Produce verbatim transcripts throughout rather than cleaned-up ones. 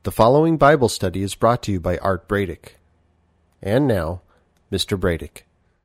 The following Bible study is brought to you by Art Bradick. And now, Mister Bradick.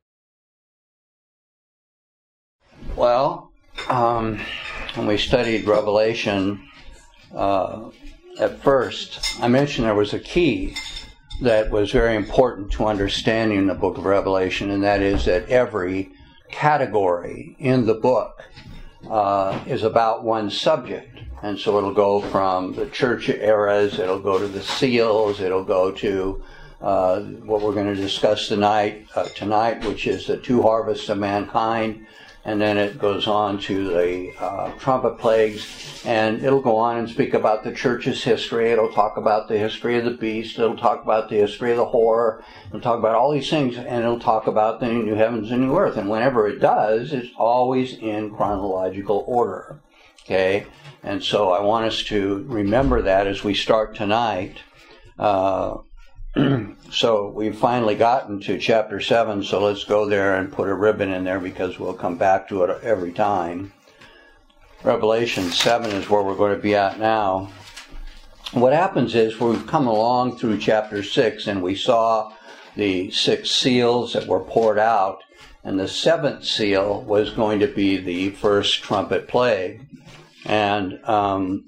Well, um, when we studied Revelation, uh, at first, I mentioned there was a key that was very important to understanding the book of Revelation, and that is that every category in the book uh, is about one subject. And so it'll go from the church eras, it'll go to the seals, it'll go to uh, what we're going to discuss tonight, uh, tonight, which is the two harvests of mankind. And then it goes on to the uh, trumpet plagues, and it'll go on and speak about the church's history. It'll talk about the history of the beast. It'll talk about the history of the whore. It'll talk about all these things, and it'll talk about the new heavens and new earth. And whenever it does, it's always in chronological order. Okay? And so I want us to remember that as we start tonight. Uh, so we've finally gotten to chapter seven, so let's go there and put a ribbon in there because we'll come back to it every time. Revelation seven is where we're going to be at now. What happens is we've come along through chapter six and we saw the six seals that were poured out, and the seventh seal was going to be the first trumpet plague. And um,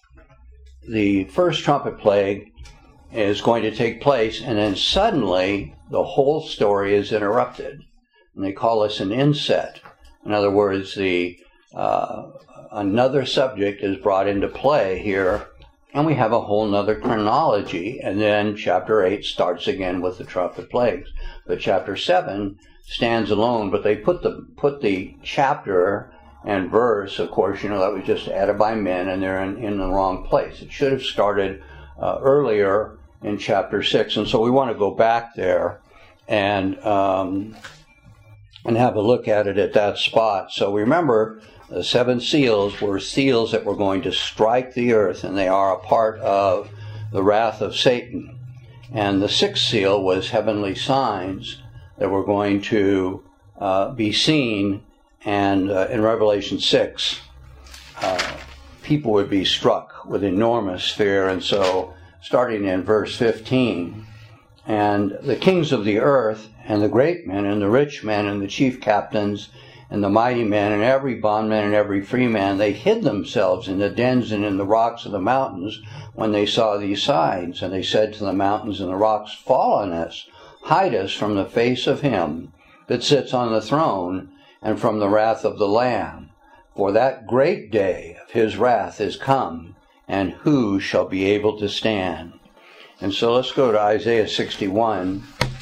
the first trumpet plague is going to take place, and then suddenly the whole story is interrupted. And they call this an inset. In other words, the uh, another subject is brought into play here, and we have a whole other chronology. And then chapter eight starts again with the trumpet plagues. But chapter seven stands alone, but they put the put the chapter and verse, of course, you know, that was just added by men, and they're in, in the wrong place. It should have started uh, earlier in chapter six, and so we want to go back there and um, and have a look at it at that spot. So remember, the seven seals were seals that were going to strike the earth, and they are a part of the wrath of Satan. And the sixth seal was heavenly signs that were going to uh, be seen. And uh, in Revelation six, uh, people would be struck with enormous fear. And so, starting in verse fifteen, and the kings of the earth, and the great men, and the rich men, and the chief captains, and the mighty men, and every bondman, and every free man, they hid themselves in the dens and in the rocks of the mountains when they saw these signs. And they said to the mountains and the rocks, fall on us, hide us from the face of him that sits on the throne, and from the wrath of the Lamb. For that great day of his wrath is come, and who shall be able to stand? And so let's go to Isaiah sixty-one.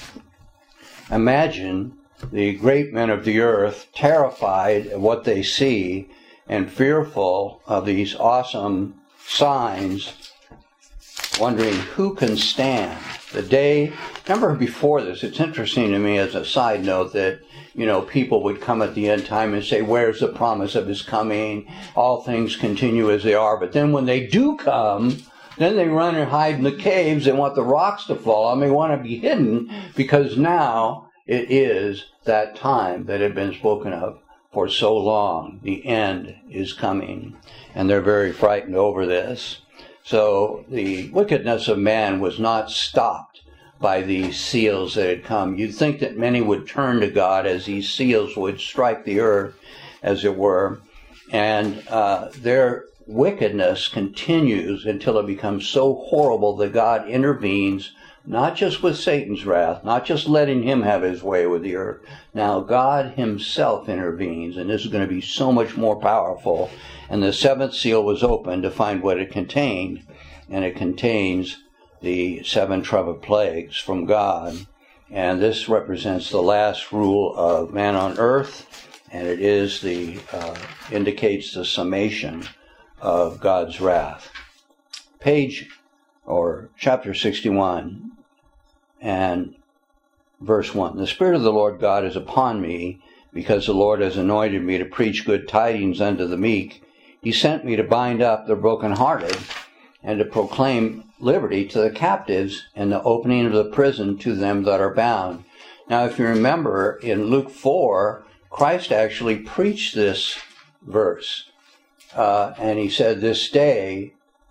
Imagine the great men of the earth terrified at what they see and fearful of these awesome signs, wondering who can stand. The day, remember before this, it's interesting to me as a side note that, you know, people would come at the end time and say, where's the promise of his coming? All things continue as they are. But then when they do come, then they run and hide in the caves and want the rocks to fall on. They want to be hidden because now it is that time that had been spoken of for so long. The end is coming. And they're very frightened over this. So the wickedness of man was not stopped by these seals that had come. You'd think that many would turn to God as these seals would strike the earth, as it were, and uh, their wickedness continues until it becomes so horrible that God intervenes, not just with Satan's wrath, not just letting him have his way with the earth. Now God himself intervenes, and this is going to be so much more powerful. And the seventh seal was opened to find what it contained, and it contains the seven trumpet plagues from God. And this represents the last rule of man on earth, and it is the uh, indicates the summation of God's wrath. Page or chapter sixty-one and verse one. The Spirit of the Lord God is upon me, because the Lord has anointed me to preach good tidings unto the meek. He sent me to bind up the brokenhearted, and to proclaim liberty to the captives, and the opening of the prison to them that are bound. Now, if you remember, in Luke four, Christ actually preached this verse. Uh, and he said, this day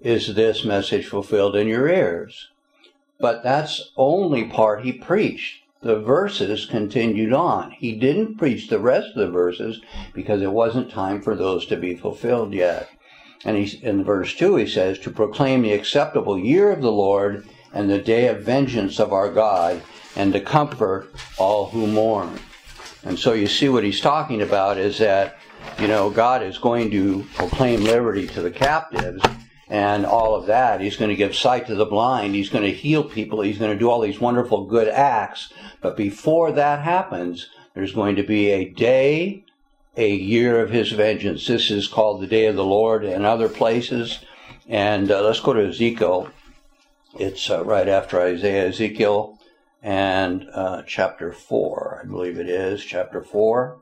is this message fulfilled in your ears. But that's only part he preached. The verses continued on. He didn't preach the rest of the verses because it wasn't time for those to be fulfilled yet. And he, in verse two he says, to proclaim the acceptable year of the Lord and the day of vengeance of our God, and to comfort all who mourn. And so you see what he's talking about is that, you know, God is going to proclaim liberty to the captives and all of that. He's going to give sight to the blind. He's going to heal people. He's going to do all these wonderful good acts. But before that happens, there's going to be a day, a year of his vengeance. This is called the day of the Lord in other places. And uh, let's go to Ezekiel. It's uh, right after Isaiah, Ezekiel, and uh, chapter four, I believe it is, chapter four.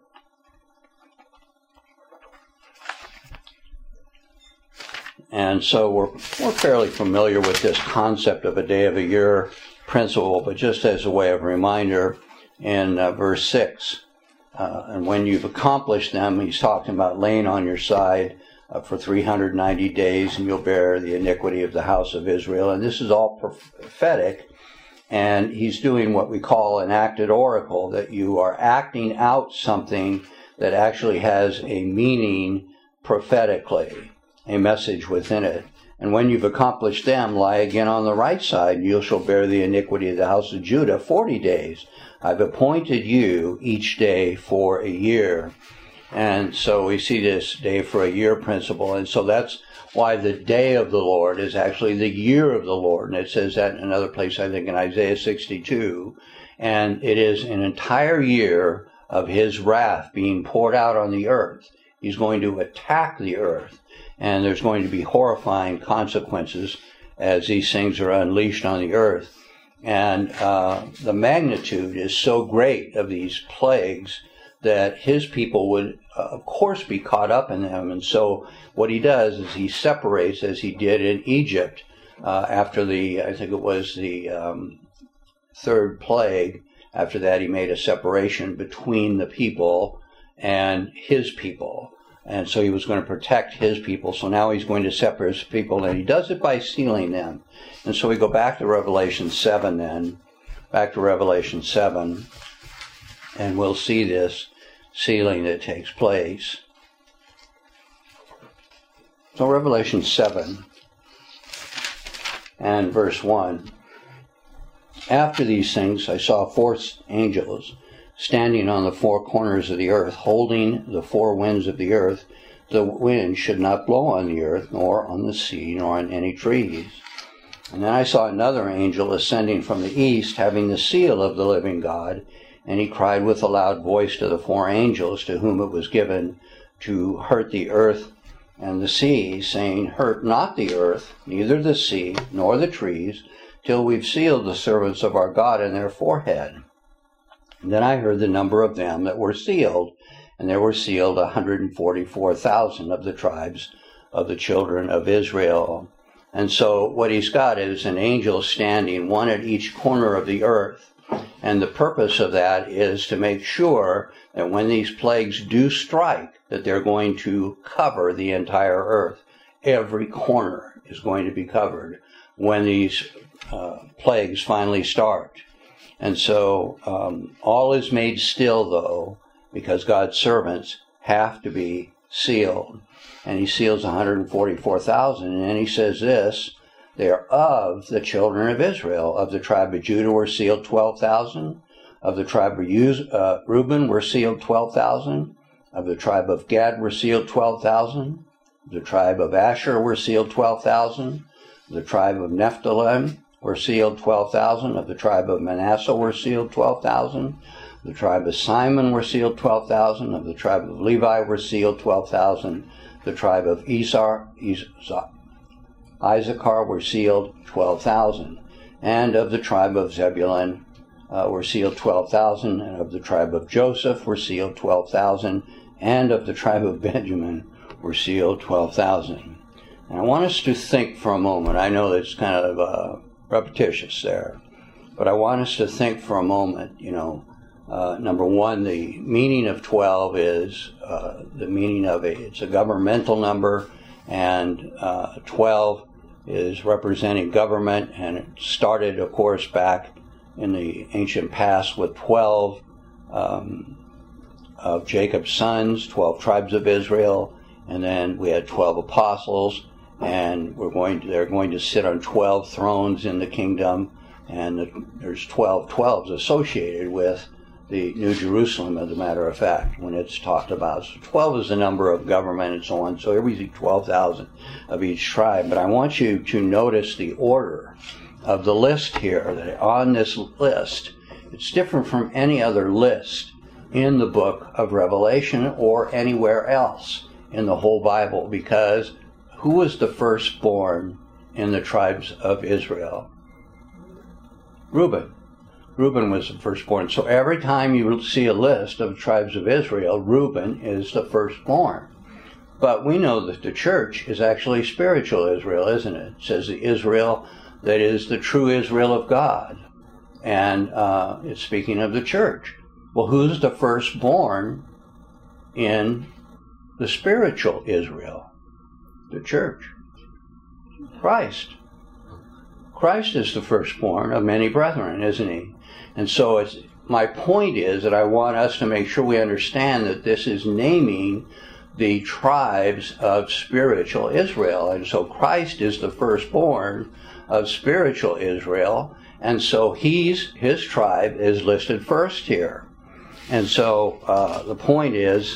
And so we're, we're fairly familiar with this concept of a day of a year principle, but just as a way of reminder, in uh, verse six, uh, and when you've accomplished them, he's talking about laying on your side uh, for three hundred ninety days, and you'll bear the iniquity of the house of Israel. And this is all prophetic, and he's doing what we call an acted oracle, that you are acting out something that actually has a meaning prophetically, a message within it. And when you've accomplished them, lie again on the right side, and you shall bear the iniquity of the house of Judah forty days. I've appointed you each day for a year. And so we see this day for a year principle. And so that's why the day of the Lord is actually the year of the Lord. And it says that in another place, I think in Isaiah sixty-two. And it is an entire year of his wrath being poured out on the earth. He's going to attack the earth. And there's going to be horrifying consequences as these things are unleashed on the earth. And uh, the magnitude is so great of these plagues that his people would, uh, of course, be caught up in them. And so what he does is he separates, as he did in Egypt, uh, after the, I think it was the um, third plague. After that, he made a separation between the people and his people. And so he was going to protect his people. So now he's going to separate his people, and he does it by sealing them. And so we go back to Revelation seven then, back to Revelation seven, and we'll see this sealing that takes place. So Revelation seven and verse one. After these things I saw four angels standing on the four corners of the earth, holding the four winds of the earth. The wind should not blow on the earth, nor on the sea, nor on any trees. And then I saw another angel ascending from the east, having the seal of the living God, and he cried with a loud voice to the four angels to whom it was given to hurt the earth and the sea, saying, hurt not the earth, neither the sea, nor the trees, till we've sealed the servants of our God in their forehead. And then I heard the number of them that were sealed, and there were sealed one hundred forty-four thousand of the tribes of the children of Israel. And so what he's got is an angel standing, one at each corner of the earth. And the purpose of that is to make sure that when these plagues do strike, that they're going to cover the entire earth. Every corner is going to be covered when these uh, plagues finally start. And so um, all is made still, though, because God's servants have to be sealed. And he seals one hundred forty-four thousand. And then he says this, they are of the children of Israel. Of the tribe of Judah were sealed twelve thousand. Of the tribe of uh, Reuben were sealed twelve thousand. Of the tribe of Gad were sealed twelve thousand. Of the tribe of Asher were sealed twelve thousand. Of the tribe of Nephthalim were sealed twelve thousand. Of the tribe of Manasseh were sealed twelve thousand. Of the tribe of Simon were sealed twelve thousand. Of the tribe of Levi were sealed twelve thousand. The tribe of Isar, Issachar were sealed twelve thousand. And of the tribe of Zebulun uh, were sealed twelve thousand. And of the tribe of Joseph were sealed twelve thousand. And of the tribe of Benjamin were sealed twelve thousand. And I want us to think for a moment. I know that's kind of uh, repetitious there. But I want us to think for a moment, you know, Uh, number one, the meaning of twelve is uh, the meaning of a, it's a governmental number, and uh, twelve is representing government, and it started, of course, back in the ancient past with twelve um, of Jacob's sons, twelve tribes of Israel, and then we had twelve apostles, and we're going to, they're going to sit on twelve thrones in the kingdom, and the, there's twelve twelves associated with the New Jerusalem, as a matter of fact, when it's talked about. So twelve is the number of government and so on, so here we see twelve thousand of each tribe. But I want you to notice the order of the list here, that on this list, it's different from any other list in the book of Revelation or anywhere else in the whole Bible, because who was the firstborn in the tribes of Israel? Reuben. Reuben was the firstborn. So every time you see a list of tribes of Israel, Reuben is the firstborn. But we know that the church is actually spiritual Israel, isn't it? It says the Israel that is the true Israel of God. And uh, it's speaking of the church. Well, who's the firstborn in the spiritual Israel? The church. Christ. Christ is the firstborn of many brethren, isn't he? And so it's, my point is that I want us to make sure we understand that this is naming the tribes of spiritual Israel. And so Christ is the firstborn of spiritual Israel. And so he's, his tribe is listed first here. And so uh, the point is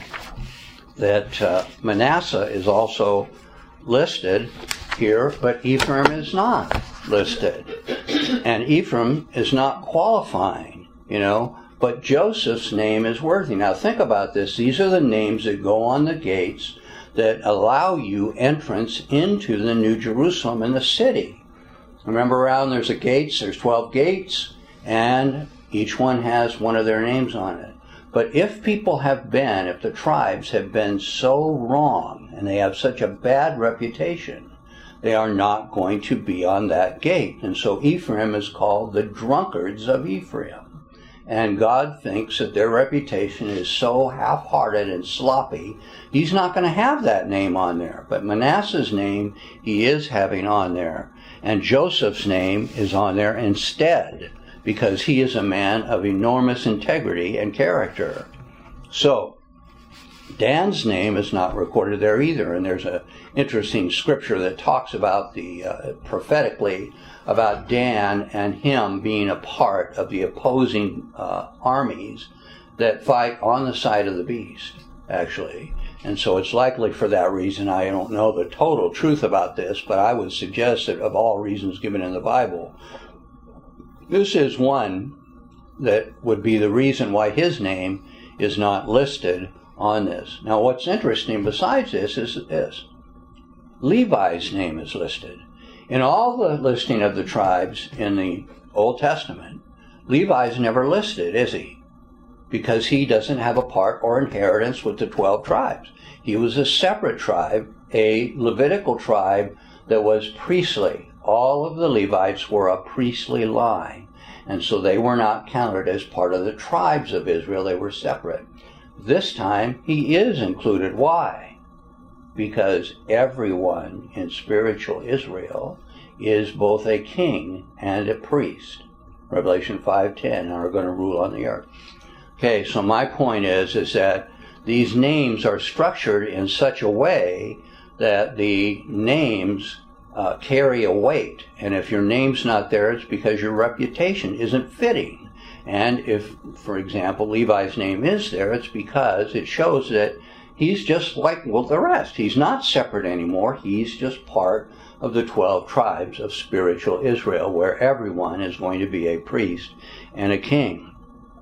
that uh, Manasseh is also listed here, but Ephraim is not listed. And Ephraim is not qualifying, you know, but Joseph's name is worthy. Now think about this. These are the names that go on the gates that allow you entrance into the New Jerusalem in the city. Remember, around there's a gates, there's twelve gates, and each one has one of their names on it. But if people have been, if the tribes have been so wrong, and they have such a bad reputation, they are not going to be on that gate. And so Ephraim is called the drunkards of Ephraim. And God thinks that their reputation is so half-hearted and sloppy, he's not going to have that name on there. But Manasseh's name, he is having on there. And Joseph's name is on there instead, because he is a man of enormous integrity and character. So, Dan's name is not recorded there either, and there's an interesting scripture that talks about the, uh, prophetically, about Dan and him being a part of the opposing uh, armies that fight on the side of the beast, actually. And so it's likely for that reason. I don't know the total truth about this, but I would suggest that of all reasons given in the Bible, this is one that would be the reason why his name is not listed on this. Now what's interesting besides this is this. Levi's name is listed. In all the listing of the tribes in the Old Testament, Levi's never listed, is he? Because he doesn't have a part or inheritance with the twelve tribes. He was a separate tribe, a Levitical tribe that was priestly. All of the Levites were a priestly line, and so they were not counted as part of the tribes of Israel. They were separate. This time, he is included. Why? Because everyone in spiritual Israel is both a king and a priest. Revelation five ten, and are going to rule on the earth. Okay, so my point is, is that these names are structured in such a way that the names uh, carry a weight. And if your name's not there, it's because your reputation isn't fitting. And if, for example, Levi's name is there, it's because it shows that he's just like, well, the rest. He's not separate anymore. He's just part of the twelve tribes of spiritual Israel, where everyone is going to be a priest and a king.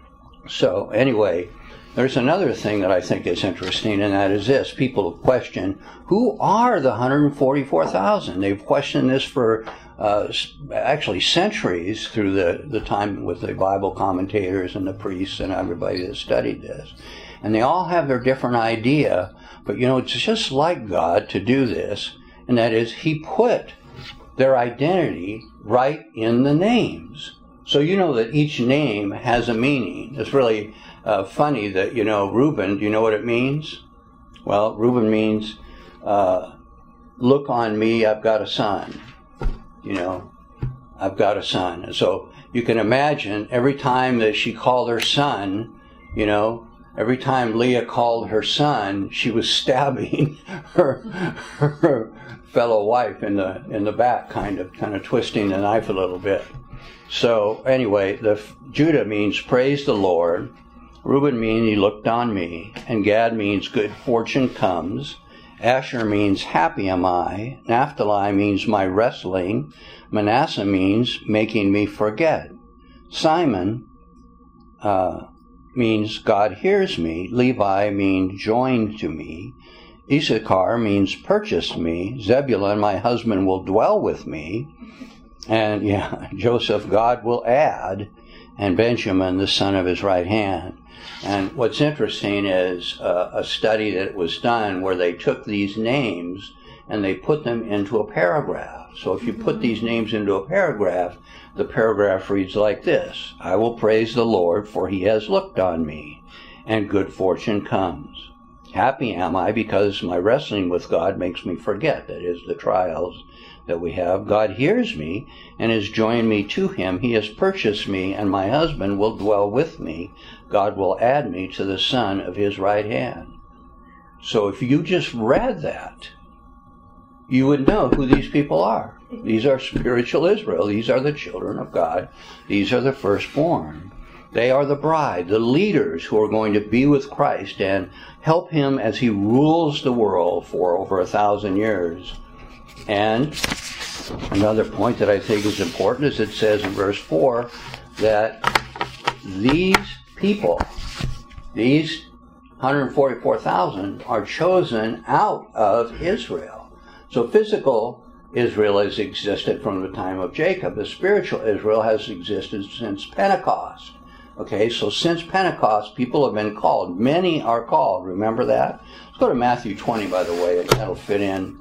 So, anyway, there's another thing that I think is interesting, and that is this. People question, who are the one hundred forty-four thousand? They've questioned this for uh, actually centuries through the, the time with the Bible commentators and the priests and everybody that studied this. And they all have their different idea, but you know, it's just like God to do this, and that is, he put their identity right in the names. So you know that each name has a meaning. It's really uh, funny that, you know, Reuben, do you know what it means? Well, Reuben means uh, look on me, I've got a son. You know, I've got a son. And so you can imagine every time that she called her son, you know, every time Leah called her son, she was stabbing her, her fellow wife in the in the back, kind of kind of twisting the knife a little bit. So anyway, the Judah means praise the Lord. Reuben means he looked on me, and Gad means good fortune comes. Asher means happy am I. Naphtali means my wrestling. Manasseh means making me forget. Simon uh, means God hears me. Levi means joined to me. Issachar means purchased me. Zebulun, my husband, will dwell with me. And yeah, Joseph, God will add. And Benjamin, the son of his right hand. And what's interesting is uh, a study that was done where they took these names and they put them into a paragraph. So if you put these names into a paragraph, the paragraph reads like this: I will praise the Lord, for he has looked on me, and good fortune comes. Happy am I, because my wrestling with God makes me forget, that is, the trials that we have. God hears me and has joined me to him. He has purchased me, and my husband will dwell with me. God will add me to the son of his right hand. So if you just read that, you would know who these people are. These are spiritual Israel. These are the children of God. These are the firstborn. They are the bride, the leaders who are going to be with Christ and help him as he rules the world for over a thousand years. And another point that I think is important is it says in verse four that these people, these one hundred forty-four thousand, are chosen out of Israel. So physical Israel has existed from the time of Jacob. The spiritual Israel has existed since Pentecost. Okay, so since Pentecost, people have been called. Many are called. Remember that? Let's go to Matthew twenty, by the way, and that'll fit in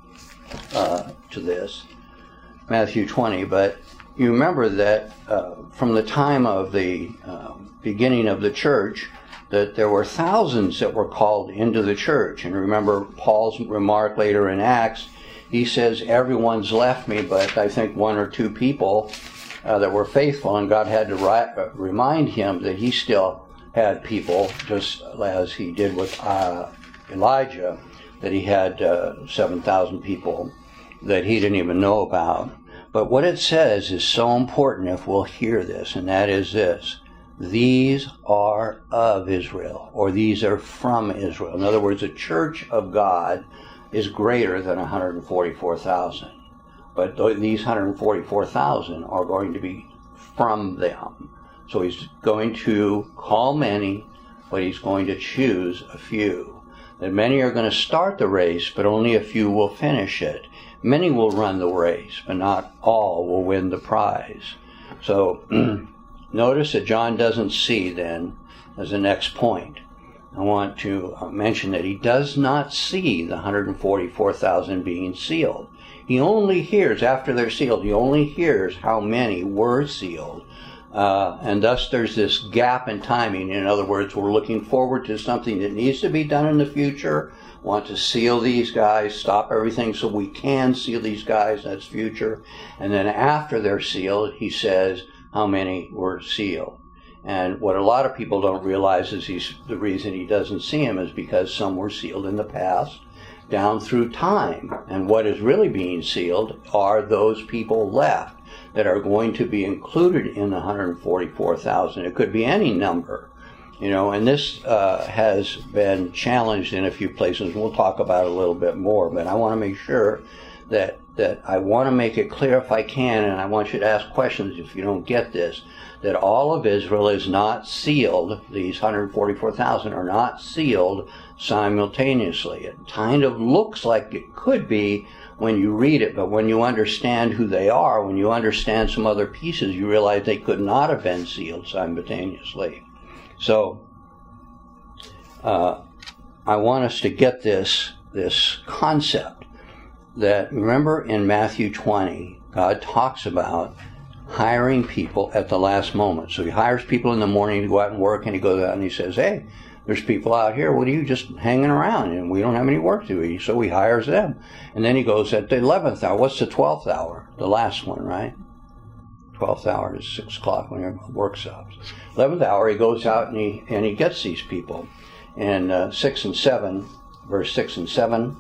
uh, to this. Matthew twenty, but you remember that uh, from the time of the uh, beginning of the church, that there were thousands that were called into the church. And remember Paul's remark later in Acts, he says, everyone's left me, but I think one or two people uh, that were faithful, and God had to ri- remind him that he still had people, just as he did with uh, Elijah, that he had uh, seven thousand people that he didn't even know about. But what it says is so important if we'll hear this, and that is this: these are of Israel, or these are from Israel. In other words, the church of God is greater than one hundred forty-four thousand. But these one hundred forty-four thousand are going to be from them. So he's going to call many, but he's going to choose a few. That many are going to start the race, but only a few will finish it. Many will run the race, but not all will win the prize. So notice that John doesn't see, then, as the next point. I want to mention that he does not see the one hundred forty-four thousand being sealed. He only hears, after they're sealed, he only hears how many were sealed. Uh, and thus there's this gap in timing. In other words, we're looking forward to something that needs to be done in the future. Want to seal these guys, stop everything so we can seal these guys, that's future. And then after they're sealed, he says how many were sealed. And what a lot of people don't realize is he's, the reason he doesn't see them is because some were sealed in the past, down through time. And what is really being sealed are those people left that are going to be included in the one hundred forty-four thousand. It could be any number, you know, and this uh, has been challenged in a few places. We'll talk about it a little bit more, but I want to make sure that, that I want to make it clear if I can, and I want you to ask questions if you don't get this, that all of Israel is not sealed. These one hundred forty-four thousand are not sealed simultaneously. It kind of looks like it could be when you read it, but when you understand who they are, when you understand some other pieces, you realize they could not have been sealed simultaneously. So, uh, I want us to get this, this concept that, remember in Matthew twenty, God talks about hiring people at the last moment. So he hires people in the morning to go out and work, and he goes out and he says, hey, there's people out here, what are you just hanging around? And we don't have any work to do. So he hires them. And then he goes at the eleventh hour. What's the twelfth hour? The last one, right? twelfth hour is six o'clock when your work stops. eleventh hour, he goes out and he, and he gets these people. And uh, six and seven, verse six and seven,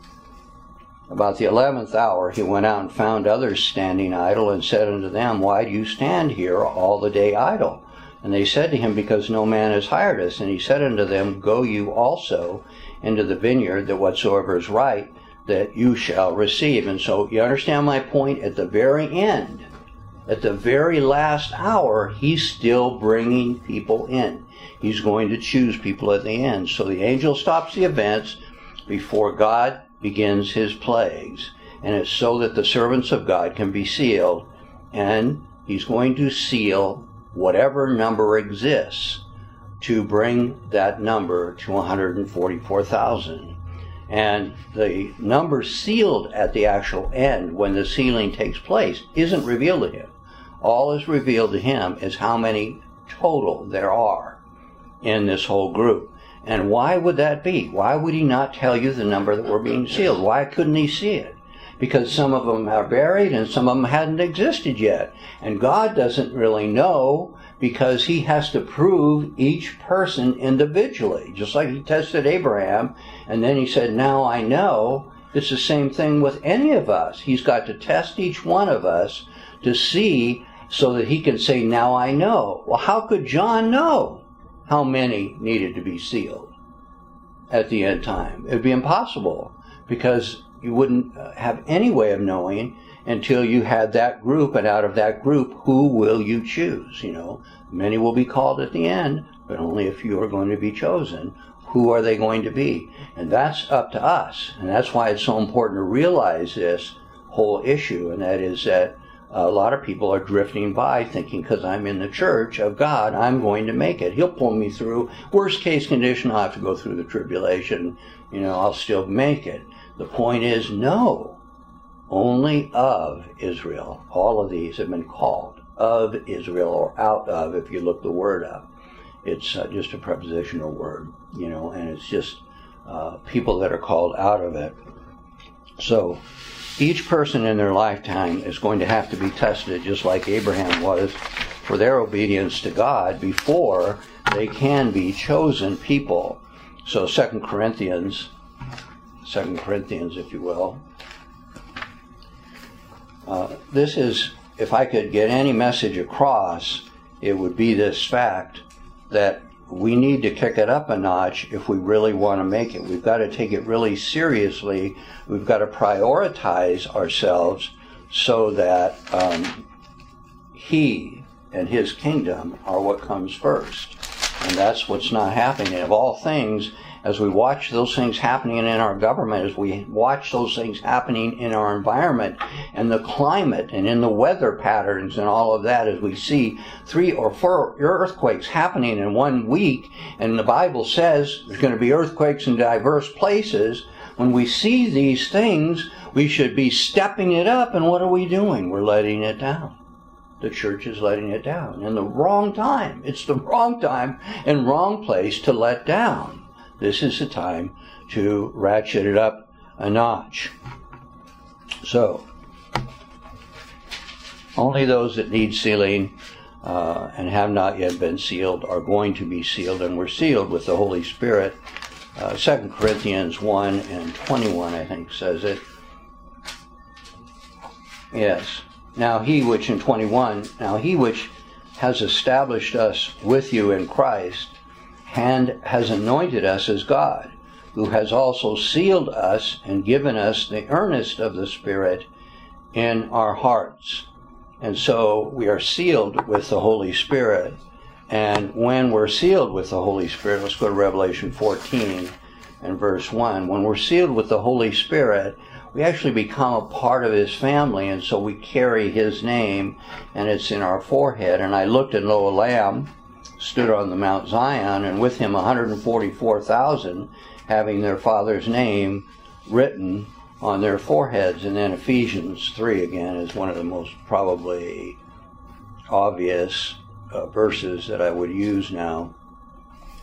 about the eleventh hour, he went out and found others standing idle and said unto them, why do you stand here all the day idle? And they said to him, because no man has hired us. And he said unto them, go you also into the vineyard, that whatsoever is right, that you shall receive. And so you understand my point? At the very end, at the very last hour, he's still bringing people in. He's going to choose people at the end. So the angel stops the events before God begins his plagues. And it's so that the servants of God can be sealed. And he's going to seal whatever number exists to bring that number to one hundred forty-four thousand. And the number sealed at the actual end, when the sealing takes place, isn't revealed to him. All is revealed to him is how many total there are in this whole group. And why would that be? Why would he not tell you the number that were being sealed? Why couldn't he see it? Because some of them are buried and some of them hadn't existed yet. And God doesn't really know, because he has to prove each person individually. Just like he tested Abraham, and then he said, now I know. It's the same thing with any of us. He's got to test each one of us to see, so that he can say, now I know. Well, how could John know how many needed to be sealed at the end time? It would be impossible, because you wouldn't have any way of knowing until you had that group, and out of that group, who will you choose? You know, many will be called at the end, but only a few are going to be chosen. Who are they going to be? And that's up to us. And that's why it's so important to realize this whole issue, and that is that a lot of people are drifting by thinking, because I'm in the church of God, I'm going to make it. He'll pull me through. Worst case condition, I'll have to go through the tribulation. You know, I'll still make it. The point is, no. Only of Israel. All of these have been called of Israel, or out of, if you look the word up. It's uh, just a prepositional word, you know, and it's just uh, people that are called out of it. So each person in their lifetime is going to have to be tested, just like Abraham was, for their obedience to God before they can be chosen people. So Second Corinthians, Second Corinthians, if you will. Uh, this is, if I could get any message across, it would be this fact that we need to kick it up a notch if we really want to make it. We've got to take it really seriously. We've got to prioritize ourselves so that um, he and his kingdom are what comes first. And that's what's not happening. Of all things, as we watch those things happening in our government, as we watch those things happening in our environment and the climate and in the weather patterns and all of that, as we see three or four earthquakes happening in one week, and the Bible says there's going to be earthquakes in diverse places, when we see these things, we should be stepping it up, and what are we doing? We're letting it down. The church is letting it down in the wrong time. It's the wrong time and wrong place to let down. This is the time to ratchet it up a notch. So, only those that need sealing uh, and have not yet been sealed are going to be sealed, and we're sealed with the Holy Spirit. Uh, Second Corinthians one and twenty-one, I think, says it. Yes. Now he which in twenty-one, now he which has established us with you in Christ, and has anointed us as God, who has also sealed us and given us the earnest of the Spirit in our hearts. And so we are sealed with the Holy Spirit. And when we're sealed with the Holy Spirit, let's go to Revelation fourteen and verse one. When we're sealed with the Holy Spirit, we actually become a part of his family, and so we carry his name, and it's in our forehead. And I looked, and lo, a lamb stood on the Mount Zion, and with him one hundred forty-four thousand, having their father's name written on their foreheads. And then Ephesians three, again, is one of the most probably obvious uh, verses that I would use now.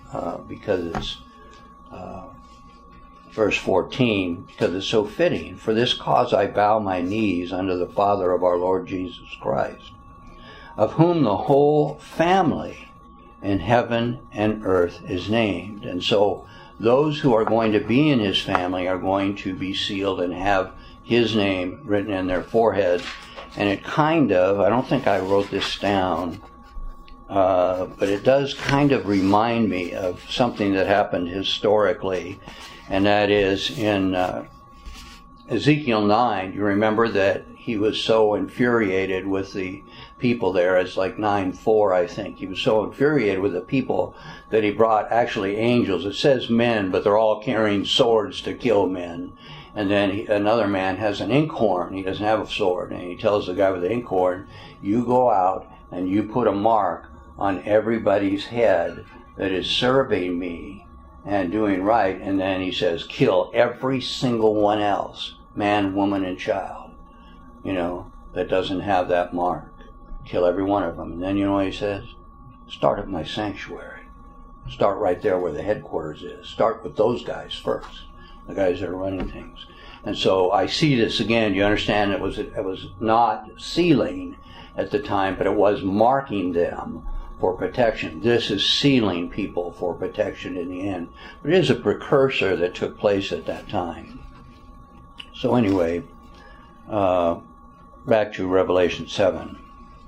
uh, because it's uh, verse fourteen, because it's so fitting. For this cause I bow my knees unto the Father of our Lord Jesus Christ, of whom the whole family in heaven and earth is named. And so those who are going to be in his family are going to be sealed and have his name written in their foreheads. And it kind of, I don't think I wrote this down, uh, but it does kind of remind me of something that happened historically, and that is in uh, Ezekiel nine. You remember that he was so infuriated with the people there. It's like nine four, I think. He was so infuriated with the people that he brought actually angels. It says men, but they're all carrying swords to kill men. And then he, another man has an inkhorn. He doesn't have a sword. And he tells the guy with the inkhorn, you go out and you put a mark on everybody's head that is serving me and doing right. And then he says, kill every single one else, man, woman, and child, you know, that doesn't have that mark. Kill every one of them. And then you know what he says? Start at my sanctuary. Start right there where the headquarters is. Start with those guys first, the guys that are running things. And so I see this again. You understand it was it was not sealing at the time, but it was marking them for protection. This is sealing people for protection in the end. But it is a precursor that took place at that time. So anyway, uh, back to Revelation seven.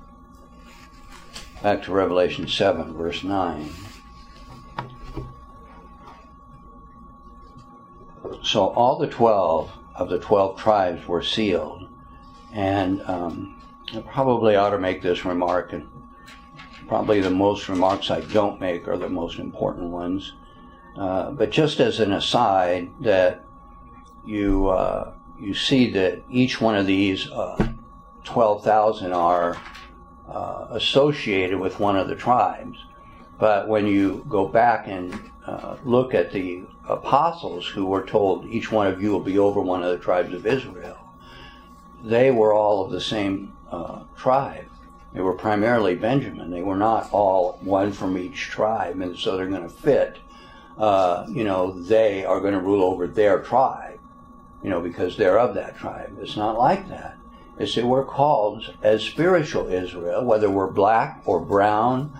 Back to Revelation seven, verse nine. So all the twelve of the twelve tribes were sealed. And um, I probably ought to make this remark, and probably the most remarks I don't make are the most important ones. Uh, but just as an aside, that you uh, you see that each one of these uh, twelve thousand are uh, associated with one of the tribes. But when you go back and uh, look at the apostles who were told, each one of you will be over one of the tribes of Israel, they were all of the same uh, tribe. They were primarily Benjamin. They were not all one from each tribe, and so they're going to fit. Uh, you know, they are going to rule over their tribe, you know, because they're of that tribe. It's not like that. It's that we're called as spiritual Israel, whether we're black or brown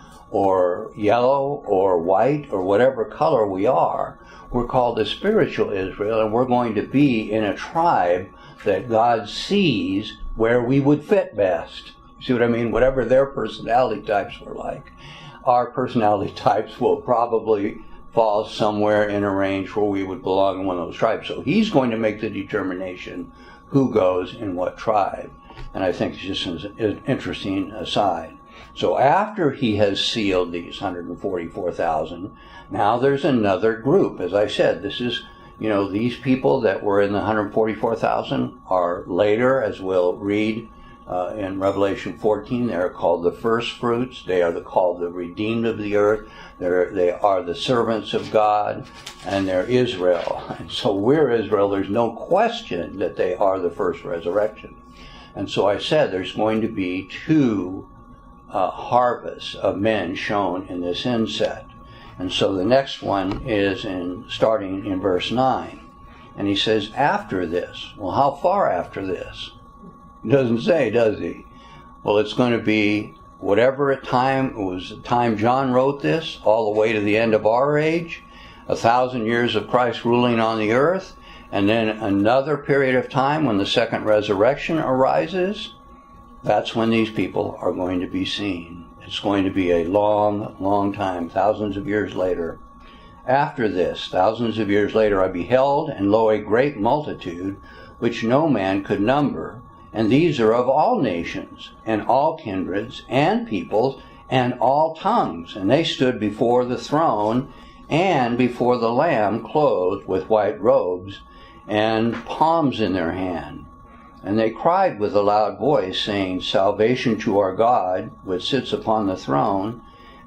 or yellow or white or whatever color we are. We're called as spiritual Israel, and we're going to be in a tribe that God sees where we would fit best. See what I mean? Whatever their personality types were like, our personality types will probably fall somewhere in a range where we would belong in one of those tribes. So he's going to make the determination who goes in what tribe. And I think it's just an interesting aside. So after he has sealed these one hundred forty-four thousand, now there's another group. As I said, this is, you know, these people that were in the one hundred forty-four thousand are later, as we'll read uh, in Revelation fourteen, they're called the first fruits. They are the, called the redeemed of the earth. They're, they are the servants of God, and they're Israel. And so we're Israel. There's no question that they are the first resurrection. And so I said there's going to be two Uh, harvest of men shown in this inset. And so the next one is in starting in verse nine. And he says, after this. Well, how far after this? He doesn't say, does he? Well, it's going to be whatever time, it was the time John wrote this, all the way to the end of our age, a thousand years of Christ ruling on the earth, and then another period of time when the second resurrection arises. That's when these people are going to be seen. It's going to be a long, long time, thousands of years later. After this, thousands of years later, I beheld, and lo, a great multitude, which no man could number. And these are of all nations, and all kindreds, and peoples, and all tongues. And they stood before the throne, and before the Lamb, clothed with white robes, and palms in their hand. And they cried with a loud voice, saying, Salvation to our God, which sits upon the throne,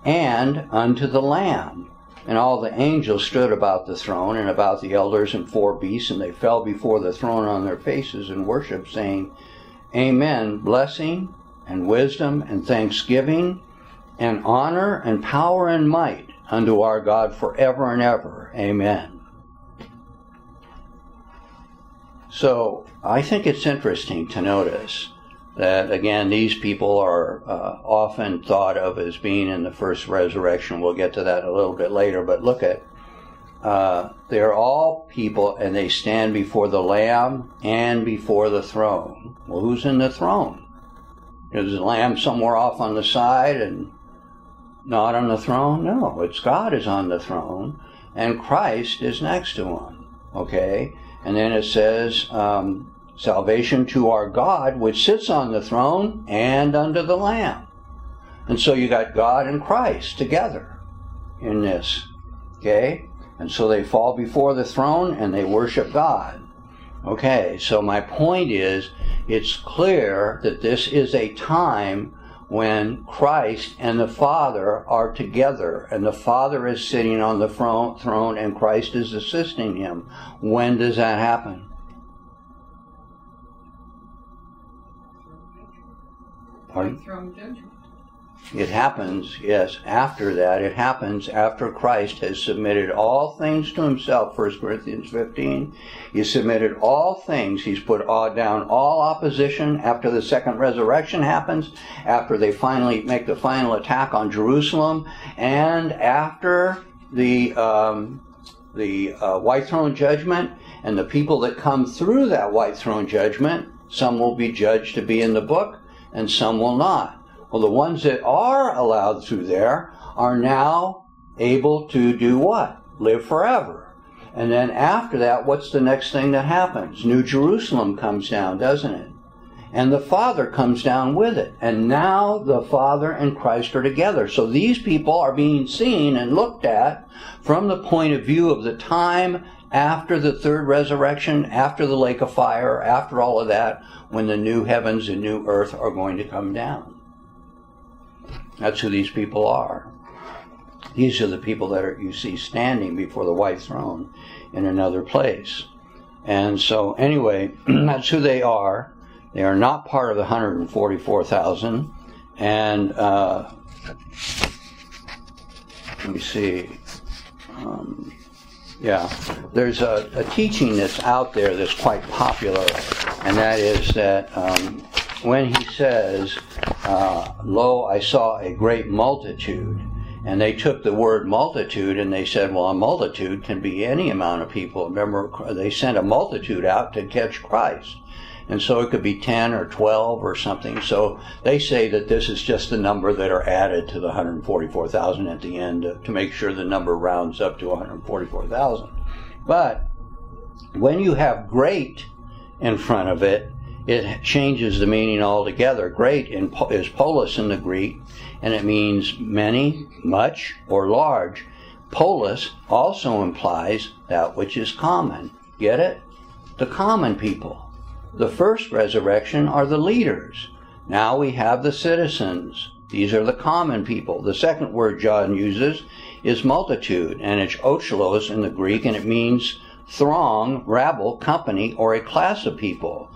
and unto the Lamb. And all the angels stood about the throne, and about the elders and four beasts, and they fell before the throne on their faces and worshipped, saying, Amen, blessing, and wisdom, and thanksgiving, and honor, and power, and might, unto our God forever and ever. Amen. So I think it's interesting to notice that, again, these people are uh, often thought of as being in the first resurrection. We'll get to that a little bit later, but look at, uh, they're all people, and they stand before the Lamb and before the throne. Well, who's in the throne? Is the Lamb somewhere off on the side and not on the throne? No, it's God is on the throne, and Christ is next to him. Okay? And then it says, um, salvation to our God, which sits on the throne and unto the Lamb. And so you got God and Christ together in this. Okay? And so they fall before the throne and they worship God. Okay, so my point is, it's clear that this is a time when Christ and the Father are together, and the Father is sitting on the throne and Christ is assisting him. When does that happen? Pardon? Throne judgment. It happens, yes, after that. It happens after Christ has submitted all things to himself, First Corinthians fifteen. He submitted all things. He's put all, down all opposition after the second resurrection happens, after they finally make the final attack on Jerusalem, and after the, um, the uh, white throne judgment, and the people that come through that white throne judgment, some will be judged to be in the book, and some will not. Well, the ones that are allowed through there are now able to do what? Live forever. And then after that, what's the next thing that happens? New Jerusalem comes down, doesn't it? And the Father comes down with it. And now the Father and Christ are together. So these people are being seen and looked at from the point of view of the time after the third resurrection, after the lake of fire, after all of that, when the new heavens and new earth are going to come down. That's who these people are. These are the people that are, you see standing before the white throne in another place. And so anyway, that's who they are. They are not part of the one hundred forty-four thousand. And uh, let me see. Um, yeah, there's a, a teaching that's out there that's quite popular, and that is that um, when he says, uh, lo, I saw a great multitude, and they took the word multitude and they said, well, a multitude can be any amount of people. Remember, they sent a multitude out to catch Christ. And so it could be ten or twelve or something. So they say that this is just the number that are added to the one hundred forty-four thousand at the end to make sure the number rounds up to one hundred forty-four thousand. But when you have great in front of it, it changes the meaning altogether. Great in, is polis in the Greek, and it means many, much, or large. Polis also implies that which is common. Get it? The common people. The first resurrection are the leaders. Now we have the citizens. These are the common people. The second word John uses is multitude, and it's ochelos in the Greek, and it means throng, rabble, company, or a class of people.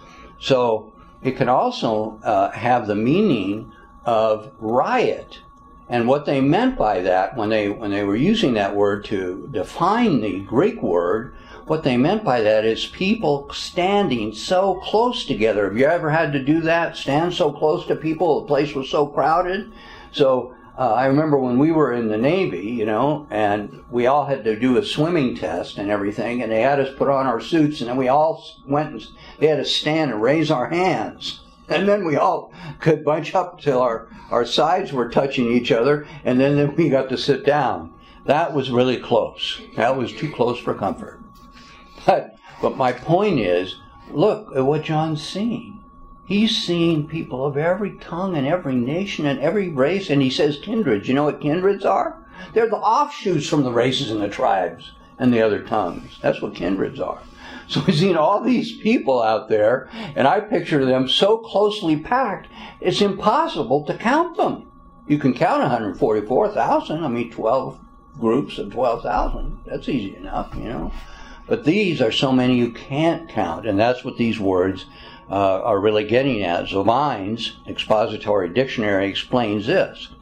So it can also uh, have the meaning of riot. And what they meant by that, when they when they were using that word to define the Greek word, what they meant by that is people standing so close together. Have you ever had to do that? Stand so close to people, the place was so crowded? So uh, I remember when we were in the Navy, you know, and we all had to do a swimming test and everything, and they had us put on our suits, and then we all went and they had to stand and raise our hands. And then we all could bunch up till our, our sides were touching each other, and then, then we got to sit down. That was really close. That was too close for comfort. But, but my point is, look at what John's seeing. He's seeing people of every tongue and every nation and every race, and he says kindreds. You know what kindreds are? They're the offshoots from the races and the tribes and the other tongues. That's what kindreds are. So he's seen all these people out there, and I picture them so closely packed, it's impossible to count them. You can count one hundred forty-four thousand. I mean, twelve groups of twelve thousand. That's easy enough, you know. But these are so many you can't count, and that's what these words uh, are really getting at. Zevines Expository Dictionary explains this.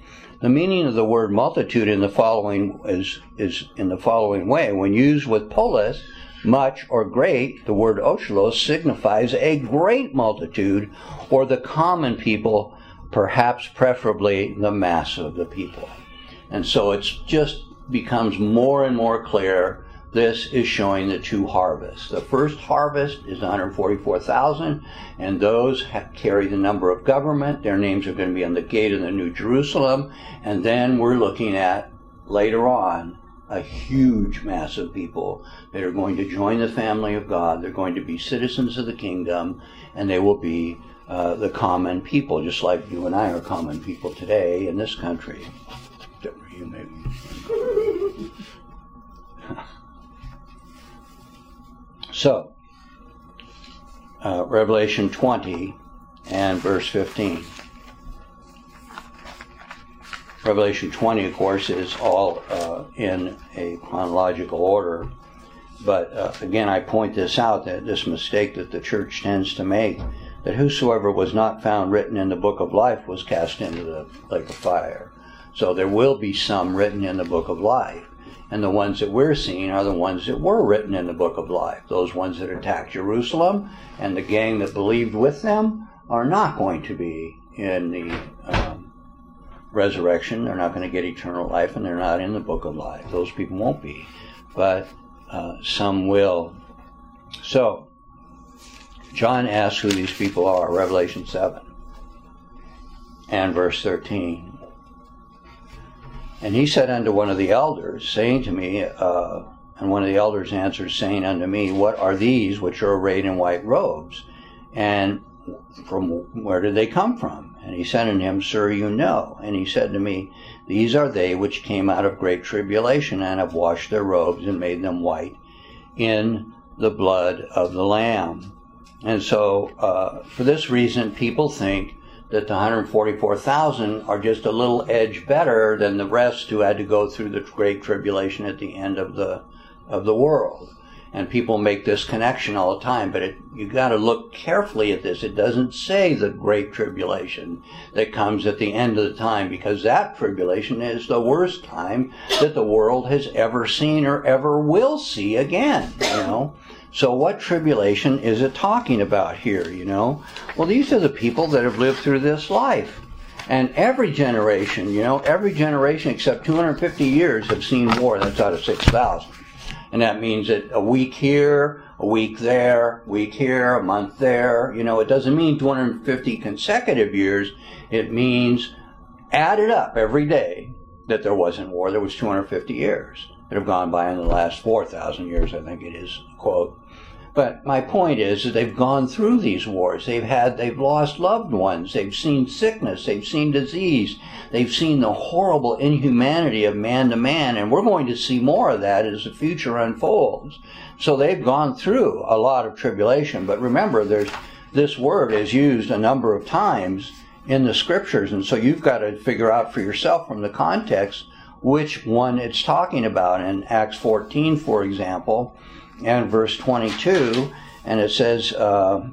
The meaning of the word multitude in the following is, is in the following way. When used with polis, much or great, the word ochelos signifies a great multitude, or the common people, perhaps preferably the mass of the people. And so it's just becomes more and more clear. This is showing the two harvests. The first harvest is one hundred forty-four thousand, and those have, carry the number of government. Their names are going to be on the gate of the New Jerusalem. And then we're looking at, later on, a huge mass of people that are going to join the family of God. They're going to be citizens of the kingdom, and they will be uh, the common people, just like you and I are common people today in this country. Except for you, maybe. So, uh, Revelation twenty and verse fifteen. Revelation twenty, of course, is all uh, in a chronological order. But uh, again, I point this out, that this mistake that the church tends to make, that whosoever was not found written in the book of life was cast into the lake of fire. So there will be some written in the book of life. And the ones that we're seeing are the ones that were written in the book of life. Those ones that attacked Jerusalem and the gang that believed with them are not going to be in the um, resurrection. They're not going to get eternal life, and they're not in the book of life. Those people won't be. But uh, some will. So, John asks who these people are, Revelation seven and verse thirteen. And he said unto one of the elders, saying to me, uh, and one of the elders answered, saying unto me, what are these which are arrayed in white robes? And from where did they come from? And he said unto him, Sir, you know. And he said to me, these are they which came out of great tribulation, and have washed their robes and made them white in the blood of the Lamb. And so, uh, for this reason, people think that the one hundred forty-four thousand are just a little edge better than the rest who had to go through the great tribulation at the end of the of the world. And people make this connection all the time, but it, you got to look carefully at this. It doesn't say the great tribulation that comes at the end of the time, because that tribulation is the worst time that the world has ever seen or ever will see again, you know. So what tribulation is it talking about here, you know? Well, these are the people that have lived through this life. And every generation, you know, every generation except two hundred fifty years have seen war. That's out of six thousand. And that means that a week here, a week there, a week here, a month there. You know, it doesn't mean two hundred fifty consecutive years. It means added up every day that there wasn't war. There was two hundred fifty years that have gone by in the last four thousand years, I think it is, quote. But my point is that they've gone through these wars. They've had, they've lost loved ones. They've seen sickness. They've seen disease. They've seen the horrible inhumanity of man to man. And we're going to see more of that as the future unfolds. So they've gone through a lot of tribulation. But remember, there's, this word is used a number of times in the scriptures. And so you've got to figure out for yourself from the context which one it's talking about. In Acts fourteen, for example, and verse twenty-two, and it says uh,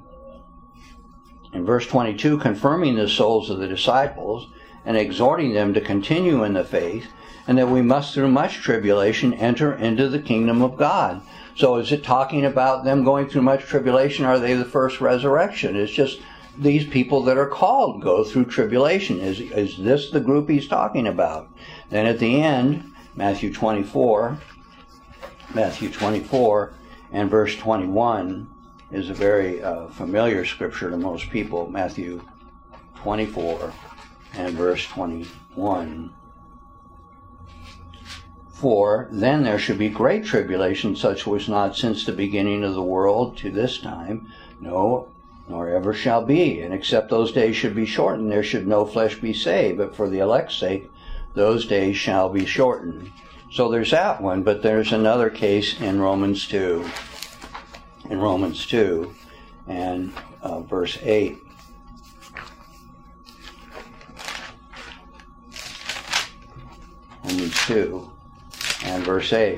in verse twenty-two, confirming the souls of the disciples and exhorting them to continue in the faith, and that we must through much tribulation enter into the kingdom of God. So is it talking about them going through much tribulation? Are they the first resurrection? It's just these people that are called go through tribulation. Is, is this the group he's talking about? Then at the end, Matthew twenty-four, Matthew twenty-four and verse twenty-one is a very uh, familiar scripture to most people. Matthew twenty-four and verse twenty-one. For then there should be great tribulation, such was not since the beginning of the world to this time, no, nor ever shall be. And except those days should be shortened, there should no flesh be saved. But for the elect's sake, those days shall be shortened. So there's that one, but there's another case in Romans two. In Romans two and uh, verse eight. Romans two and verse eight.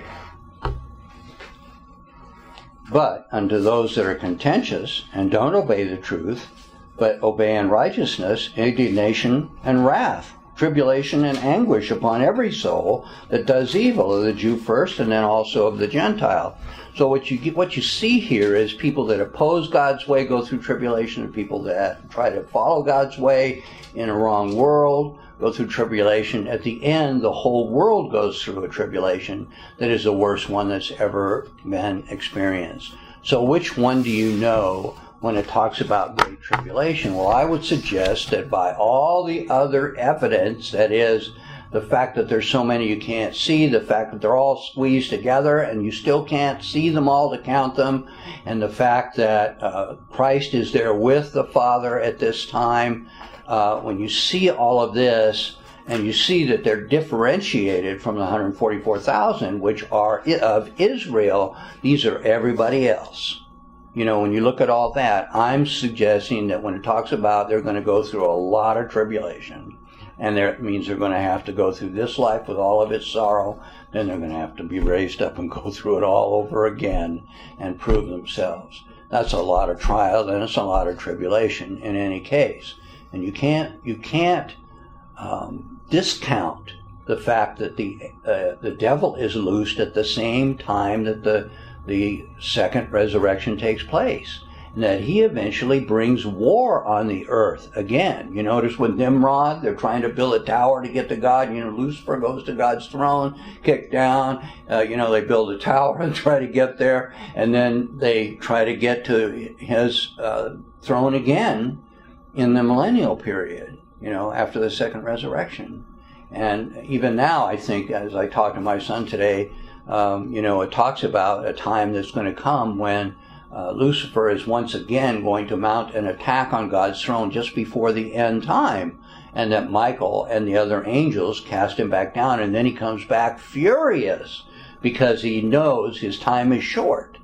But unto those that are contentious and don't obey the truth, but obey unrighteousness, indignation, and wrath. tribulation and anguish upon every soul that does evil, of the Jew first and then also of the Gentile. So what you get, what you see here is people that oppose God's way go through tribulation, and people that try to follow God's way in a wrong world go through tribulation. At the end, the whole world goes through a tribulation that is the worst one that's ever been experienced. So which one do you know when it talks about great tribulation? Well, I would suggest that by all the other evidence, that is, the fact that there's so many you can't see, the fact that they're all squeezed together and you still can't see them all to count them, and the fact that uh, Christ is there with the Father at this time, uh, when you see all of this, and you see that they're differentiated from the one hundred forty-four thousand, which are of Israel, these are everybody else. You know, when you look at all that, I'm suggesting that when it talks about they're going to go through a lot of tribulation, and that means they're going to have to go through this life with all of its sorrow, then they're going to have to be raised up and go through it all over again and prove themselves. That's a lot of trial, and it's a lot of tribulation in any case. And you can't, you can't um, discount the fact that the uh, the devil is loosed at the same time that the the second resurrection takes place, and that he eventually brings war on the earth again. You notice with Nimrod, they're trying to build a tower to get to God. You know, Lucifer goes to God's throne, kicked down. Uh, you know, they build a tower and try to get there, and then they try to get to his uh, throne again in the millennial period, you know, after the second resurrection. And even now, I think, as I talk to my son today, um, you know, it talks about a time that's going to come when uh, Lucifer is once again going to mount an attack on God's throne just before the end time, and that Michael and the other angels cast him back down, and then he comes back furious because he knows his time is short.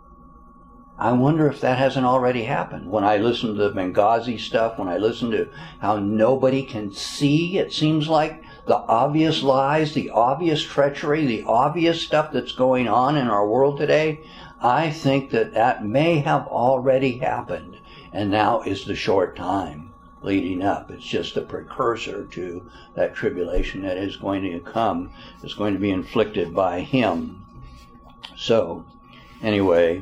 I wonder if that hasn't already happened. When I listen to the Benghazi stuff, when I listen to how nobody can see, it seems like, the obvious lies, the obvious treachery, the obvious stuff that's going on in our world today, I think that that may have already happened, and now is the short time leading up. It's just a precursor to that tribulation that is going to come, is going to be inflicted by him. So, anyway,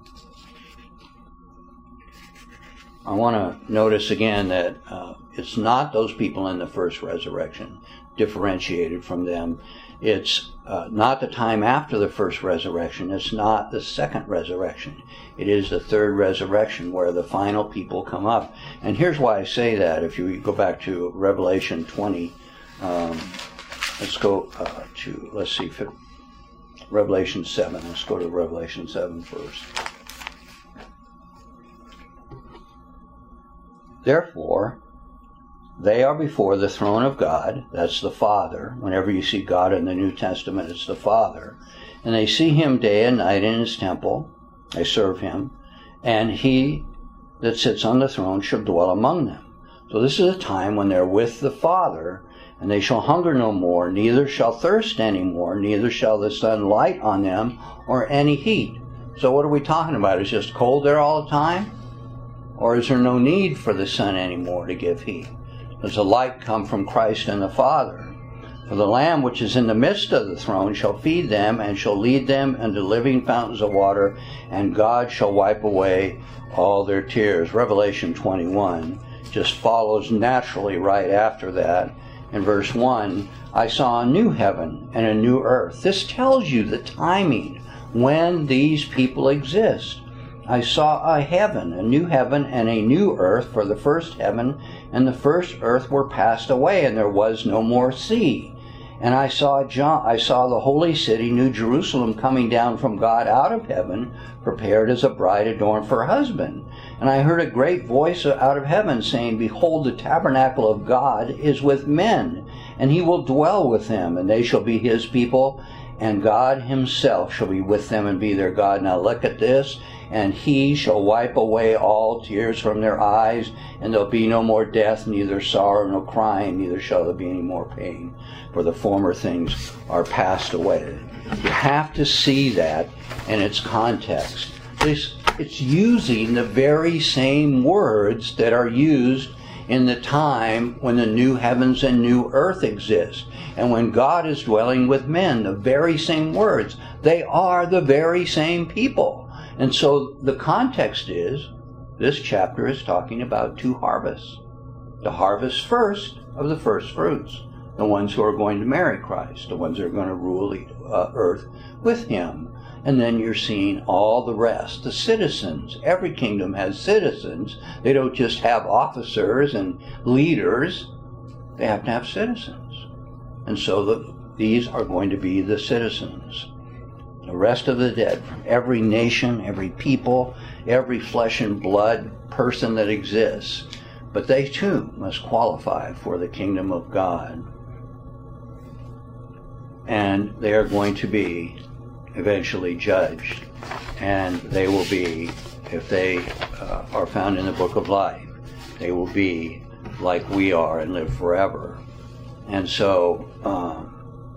I want to notice again that uh, it's not those people in the first resurrection differentiated from them. It's uh, not the time after the first resurrection. It's not the second resurrection. It is the third resurrection where the final people come up. And here's why I say that. If you go back to Revelation twenty, um, let's go uh, to, let's see, Revelation seven. Let's go to Revelation seven first. Therefore, they are before the throne of God, that's the Father. Whenever you see God in the New Testament, it's the Father. And they see him day and night in his temple. They serve him. And he that sits on the throne shall dwell among them. So this is a time when they're with the Father, and they shall hunger no more, neither shall thirst any more, neither shall the sun light on them, or any heat. So what are we talking about? Is it just cold there all the time? Or is there no need for the sun anymore to give heat? Does the light come from Christ and the Father? For the Lamb which is in the midst of the throne shall feed them, and shall lead them unto living fountains of water, and God shall wipe away all their tears. Revelation twenty-one just follows naturally right after that. In verse one, I saw a new heaven and a new earth. This tells you the timing when these people exist. I saw a heaven, a new heaven and a new earth, for the first heaven and the first earth were passed away, and there was no more sea. And I saw John, I saw the holy city, New Jerusalem, coming down from God out of heaven, prepared as a bride adorned for her husband. And I heard a great voice out of heaven saying, Behold, the tabernacle of God is with men, and he will dwell with them, and they shall be his people, and God himself shall be with them and be their God. Now look at this. And he shall wipe away all tears from their eyes, and there'll be no more death, neither sorrow, nor crying, neither shall there be any more pain, for the former things are passed away. You have to see that in its context. It's, it's using the very same words that are used in the time when the new heavens and new earth exist, and when God is dwelling with men, the very same words. They are the very same people. And so the context is, this chapter is talking about two harvests. The harvest first of the first fruits, the ones who are going to marry Christ, the ones that are going to rule the uh, earth with him. And then you're seeing all the rest, the citizens. Every kingdom has citizens. They don't just have officers and leaders. They have to have citizens. And so the, these are going to be the citizens. The rest of the dead, from every nation, every people, every flesh and blood person that exists. But they too must qualify for the kingdom of God. And they are going to be eventually judged, and they will be, if they uh, are found in the book of life, they will be like we are and live forever. And so um,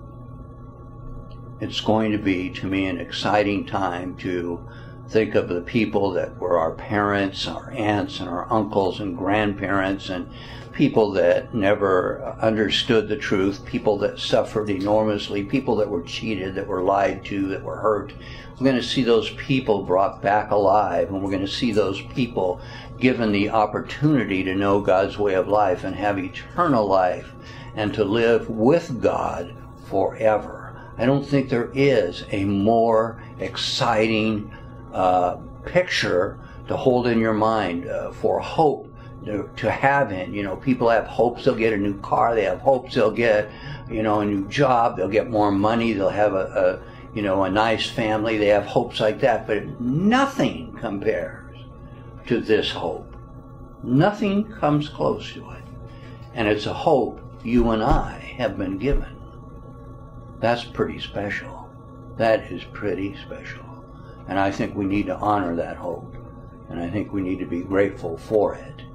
it's going to be, to me, an exciting time to think of the people that were our parents, our aunts and our uncles and grandparents, and people that never understood the truth, people that suffered enormously, people that were cheated, that were lied to, that were hurt. We're going to see those people brought back alive, and we're going to see those people given the opportunity to know God's way of life and have eternal life and to live with God forever. I don't think there is a more exciting uh, picture to hold in your mind uh, for hope to have in. You know, people have hopes they'll get a new car, they have hopes they'll get, you know, a new job, they'll get more money, they'll have a, a you know, a nice family, they have hopes like that, but nothing compares to this hope. Nothing comes close to it. And it's a hope you and I have been given. That's pretty special. That is pretty special. And I think we need to honor that hope. And I think we need to be grateful for it.